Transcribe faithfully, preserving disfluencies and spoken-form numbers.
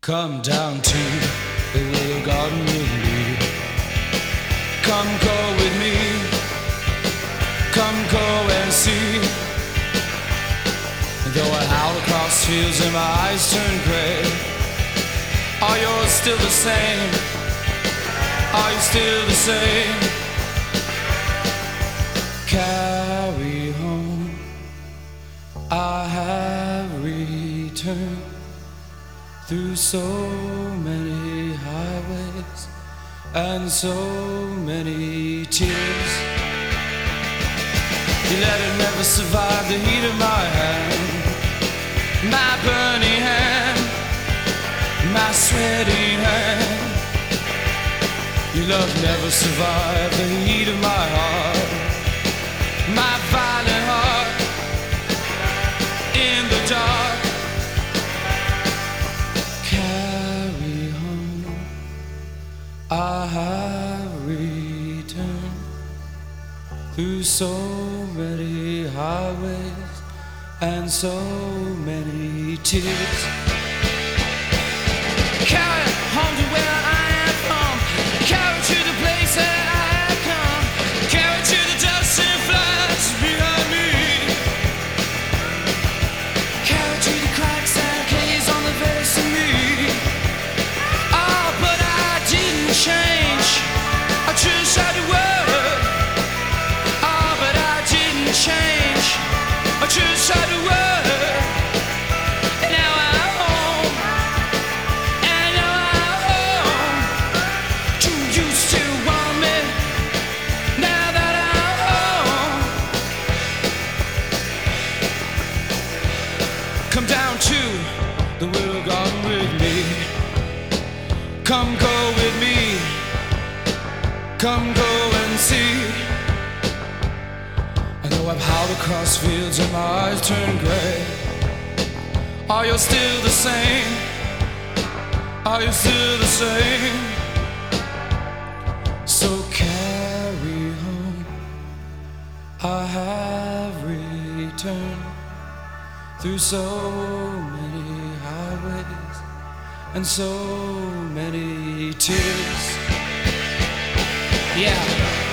Come down to the willow garden with me. Come go with me. Come go and see. Though I howl across fields and my eyes turn gray, are yours still the same? Are you still the same? Carry home, I have returned through so many highways and so many tears. You let it never survive the heat of my hand, my burning hand, my sweating hand. Your love never survived the heat of my heart, my violent heart in the dark. Carry home, I have returned through so many highways and so many tears. Carry home to where I am from, carry to the place that I have come, carry to the dust and flies behind me, carry to the cracks and caves on the face of me. Oh, but I didn't change, I just had to work. Oh, but I didn't change, I just had to work. Come down to the willow garden with me. Come go with me. Come go and see. I know I've howled across fields and my eyes turn gray. Are you still the same? Are you still the same? So carry home, I have returned through so many highways and so many tears. Yeah.